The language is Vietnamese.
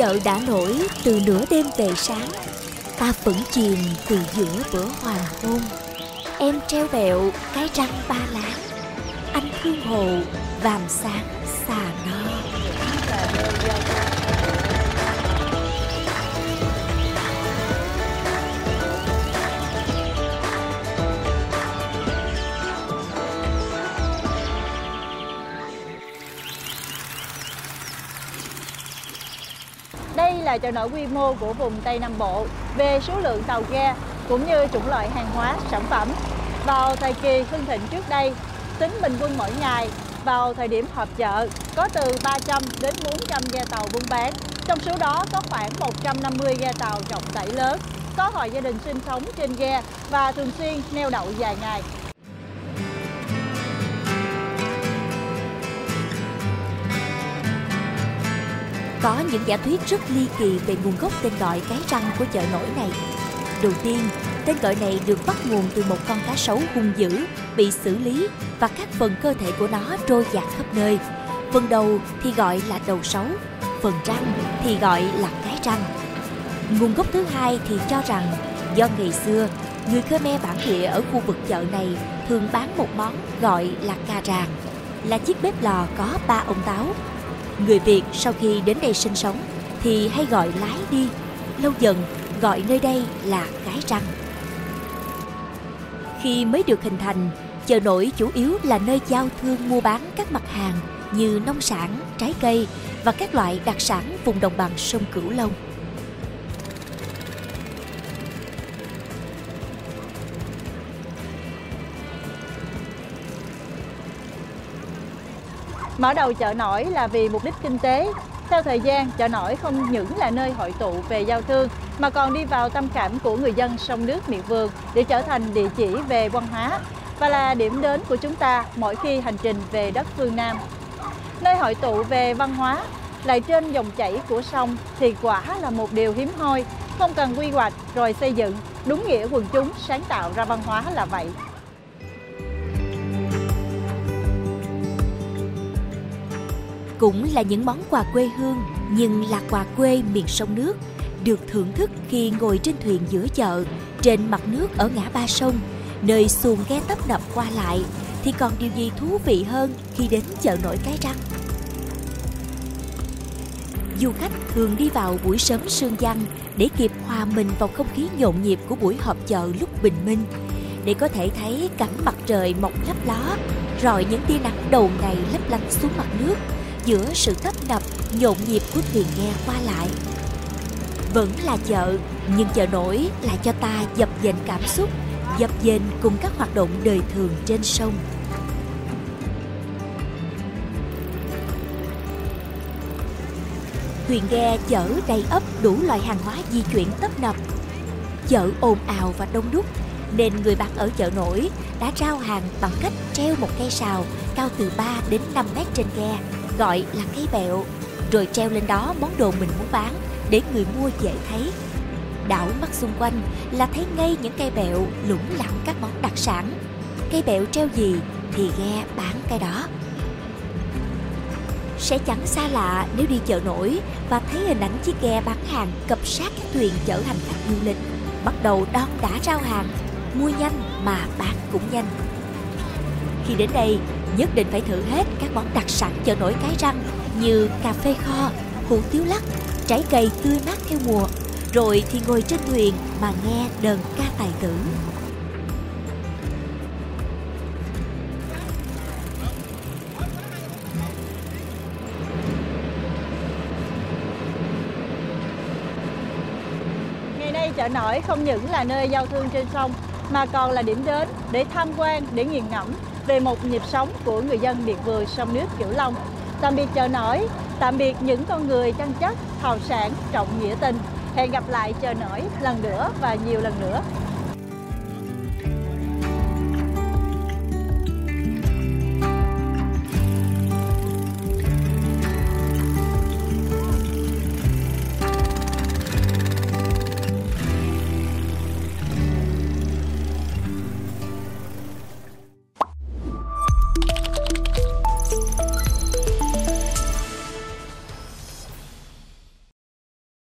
Chợ đã nổi từ nửa đêm về sáng, ta vẫn chìm từ giữa bữa hoàng hôn. Em treo bẹo cái răng ba lá, anh thương hồ vàm sáng xà no. Đây là chợ nổi quy mô của vùng Tây Nam Bộ về số lượng tàu ghe cũng như chủng loại hàng hóa, sản phẩm. Vào thời kỳ hưng thịnh trước đây, tính bình quân mỗi ngày vào thời điểm họp chợ có từ 300 đến 400 ghe tàu buôn bán. Trong số đó có khoảng 150 ghe tàu trọng tải lớn, có hộ gia đình sinh sống trên ghe và thường xuyên neo đậu dài ngày. Có những giả thuyết rất ly kỳ về nguồn gốc tên gọi cái răng của chợ nổi này. Đầu tiên, tên gọi này được bắt nguồn từ một con cá sấu hung dữ bị xử lý và các phần cơ thể của nó trôi dạt khắp nơi. Phần đầu thì gọi là đầu sấu, phần răng thì gọi là cái răng. Nguồn gốc thứ hai thì cho rằng do ngày xưa, người Khmer bản địa ở khu vực chợ này thường bán một món gọi là cà ràng, là chiếc bếp lò có 3 ông táo. Người Việt sau khi đến đây sinh sống thì hay gọi lái đi, lâu dần gọi nơi đây là cái răng. Khi mới được hình thành, chợ nổi chủ yếu là nơi giao thương mua bán các mặt hàng như nông sản, trái cây và các loại đặc sản vùng đồng bằng sông Cửu Long. Mở đầu chợ nổi là vì mục đích kinh tế. Theo thời gian, chợ nổi không những là nơi hội tụ về giao thương mà còn đi vào tâm khảm của người dân sông nước miệt vườn để trở thành địa chỉ về văn hóa và là điểm đến của chúng ta mỗi khi hành trình về đất phương Nam. Nơi hội tụ về văn hóa lại trên dòng chảy của sông thì quả là một điều hiếm hoi, không cần quy hoạch rồi xây dựng, đúng nghĩa quần chúng sáng tạo ra văn hóa là vậy. Cũng là những món quà quê hương nhưng là quà quê miền sông nước, được thưởng thức khi ngồi trên thuyền giữa chợ, trên mặt nước ở ngã ba sông, nơi xuồng ghe tấp nập qua lại, thì còn điều gì thú vị hơn khi đến chợ nổi Cái Răng. Du khách thường đi vào buổi sớm sương giăng để kịp hòa mình vào không khí nhộn nhịp của buổi họp chợ lúc bình minh, để có thể thấy cảnh mặt trời mọc lấp ló, rọi những tia nắng đầu ngày lấp lánh xuống mặt nước giữa sự tấp nập nhộn nhịp của thuyền ghe qua lại. Vẫn là chợ, nhưng chợ nổi lại cho ta dập dềnh cảm xúc, dập dềnh cùng các hoạt động đời thường trên sông. Thuyền ghe chở đầy ắp đủ loại hàng hóa di chuyển tấp nập. Chợ ồn ào và đông đúc, nên người bán ở chợ nổi đã rao hàng bằng cách treo một cây sào cao từ 3 đến 5 mét trên ghe, gọi là cây bẹo, rồi treo lên đó món đồ mình muốn bán để người mua dễ thấy. Đảo mắt xung quanh là thấy ngay những cây bẹo lủng lẳng các món đặc sản. Cây bẹo treo gì thì ghe bán cái đó. Sẽ chẳng xa lạ nếu đi chợ nổi và thấy hình ảnh chiếc ghe bán hàng cập sát các thuyền chở hành khách du lịch, bắt đầu đon đả rao hàng, mua nhanh mà bán cũng nhanh. Khi đến đây, nhất định phải thử hết các món đặc sản chợ nổi Cái Răng như cà phê kho, hủ tiếu lắc, trái cây tươi mát theo mùa, rồi thì ngồi trên thuyền mà nghe đờn ca tài tử. Ngày nay chợ nổi không những là nơi giao thương trên sông mà còn là điểm đến để tham quan, để nghiền ngẫm về một nhịp sống của người dân miệt vườn sông nước Cửu Long. Tạm biệt chợ nổi, tạm biệt những con người chân chất, hào sảng, trọng nghĩa tình. Hẹn gặp lại chợ nổi lần nữa và nhiều lần nữa.